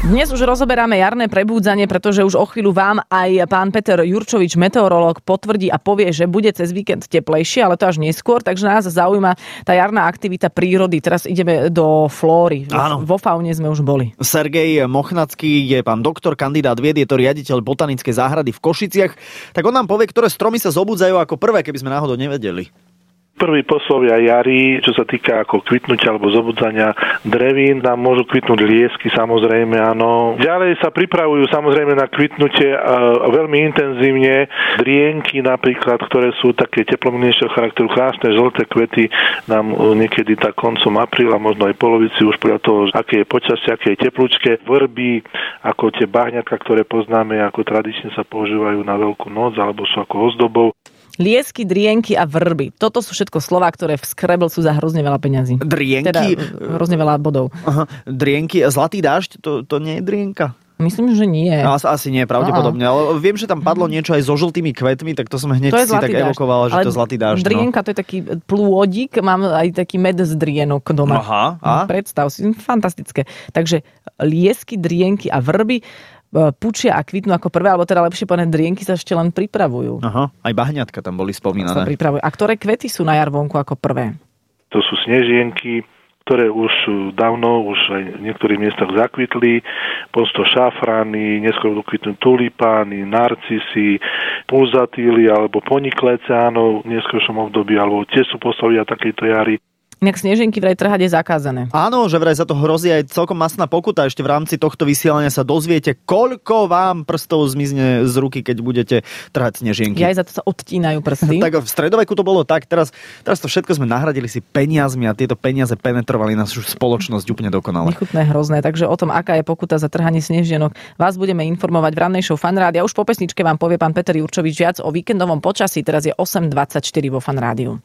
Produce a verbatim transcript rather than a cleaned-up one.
Dnes už rozoberáme jarné prebúdzanie, pretože už o chvíľu vám aj pán Peter Jurčovič, meteorológ, potvrdí a povie, že bude cez víkend teplejšie, ale to až neskôr, takže nás zaujíma tá jarná aktivita prírody. Teraz ideme do flóry. Áno. Vo faune sme už boli. Sergej Mochnacký je pán doktor, kandidát vied, je to riaditeľ botanickej záhrady v Košiciach. Tak on nám povie, ktoré stromy sa zobudzajú ako prvé, keby sme náhodou nevedeli. Prvý poslovia jary, čo sa týka ako kvitnutia alebo zobudzania drevín, nám môžu kvitnúť liesky, samozrejme, áno. Ďalej sa pripravujú samozrejme na kvitnutie e, veľmi intenzívne drienky napríklad, ktoré sú také teplomilnejšieho charakteru, krásne žlté kvety nám e, niekedy tak koncom apríla, možno aj polovici už podľa toho, aké je počasie, aké je teplúčke, vrby, ako tie bahňatka, ktoré poznáme, ako tradične sa používajú na Veľkú noc alebo sú ako ozdobou. Liesky, drienky a vrby. Toto sú všetko slová, ktoré v Scrabble sú za hrozne veľa peňazí. Drienky? Teda hrozne veľa bodov. Aha, drienky. Zlatý dážď, to, to nie je drienka? Myslím, že nie. No, asi, asi nie, pravdepodobne. Ale viem, že tam padlo niečo aj so žltými kvetmi, tak to som hneď si tak evokovala, že to je zlatý dážď. Drienka, no. To je taký plôdik, mám aj taký med z drienok doma. Aha. A? Predstav si, fantastické. Takže liesky, drienky a vrby pučia a kvitnú ako prvé, alebo teda lepšie povedané, drienky sa ešte len pripravujú. Aha, aj bahňatka tam boli spomínané. Sa pripravujú. A ktoré kvety sú na jar vonku ako prvé? To sú snežienky, ktoré už dávno, už aj v niektorých miestach zakvitli, potom to šafrány, neskôr budú kvitnúť tulipány, narcisy, pulzatýly alebo poniklece, áno, v neskôršom období, alebo tie sú poslovia takejto jary. Inak sneženky vraj trhať je zakázané. Áno, že vraj za to hrozí aj celkom masná pokuta. Ešte v rámci tohto vysielania sa dozviete, koľko vám prstov zmizne z ruky, keď budete trhať snežienky. Ja aj za to sa odtínajú prsty. Tak v stredoveku to bolo tak, teraz, teraz to všetko sme nahradili si peniazmi a tieto peniaze penetrovali našu spoločnosť úplne dokonale. Nechutné, hrozné. Takže o tom, aká je pokuta za trhanie snežienok, vás budeme informovať v rannej show Fan Rádia. Už po pesničke vám povie pán Peter Jurčovič viac o víkendovom počasí. Teraz je osem dvadsaťštyri vo Fan Rádiu.